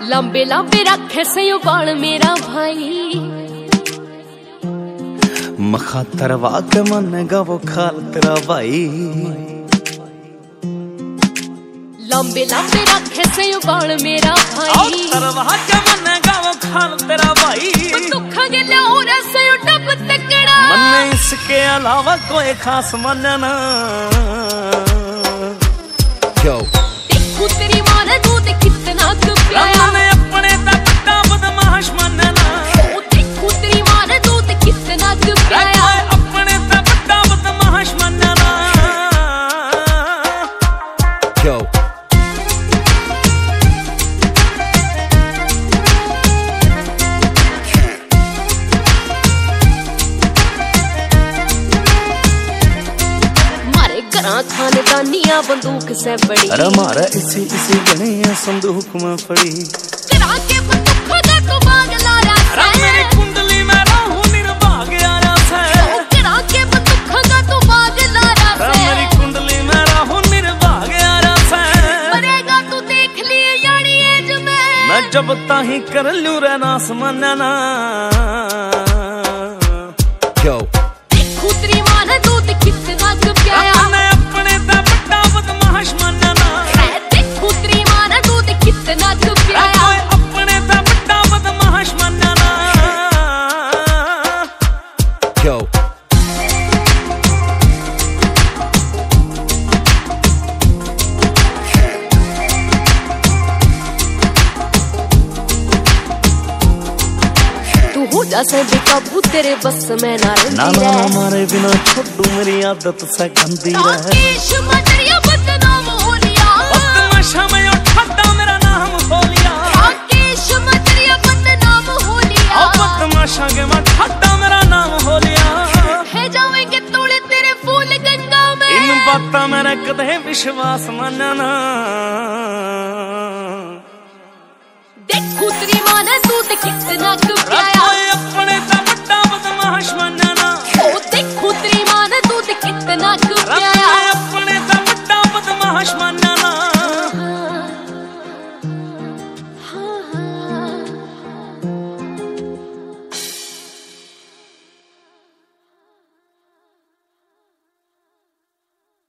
लंबे लंबे रखे से बाल मेरा भाई, मखातरवा के मनेगा वो खाल तेरा भाई। लंबे लंबे रखे से बाल मेरा भाई, तरवा के मनेगा वो खाल तेरा भाई। दुख गिले और से डब तकड़ा, मन्ने इसके अलावा कोई खास मनना। देखू तेरी मां ने दूध कितना पियाया, मैंने अपने तक का बदमाश मनना। देखू तेरी मां ने दूध कितना पियाया, अपने तक का बदमाश मनना। खानदानिया बंदूक से बड़ी, अरे मारा इसी गणे संदूक में पड़ी। करा के बंदूक का तो बाग लाया से, मेरी कुंडली में राहु निर्भाग आया से। करा के बंदूक का तो बाग लाया से, मेरी कुंडली में राहु निर्भाग आया से। मरेगा तू देख लिए यानी एज में, मैं जब ताही कर लूं रहना समझना। देखू तेरी मां ने दूध कितना पियाया, अपने तक बड़ा बदमाश मनना। देखू तेरी मां ने दूध कितना पियाया, अपने तक बड़ा बदमाश मनना। तू हो जा से बेकाबू तेरे बस में ना रही ना हमारे बिना छोड़ू मेरी आदत से गंदी रहे। राकेश मजरिया बदनाम हो लिया, बदमाशा में उठाता मेरा नाम हो लिया। राकेश मजरिया बदनाम हो लिया, बदमाशा के मैं उठाता मेरा नाम हो लिया। है जाएंगे तोड़े तेरे फूल गंगा में, इन बातों मेरा कदे विश्वास मानना। देखू तेरी मां ने दूध कितना पियाया, अपने तक बड़ा बदमाश मनना। देखू तेरी मां ने दूध कितना पियाया।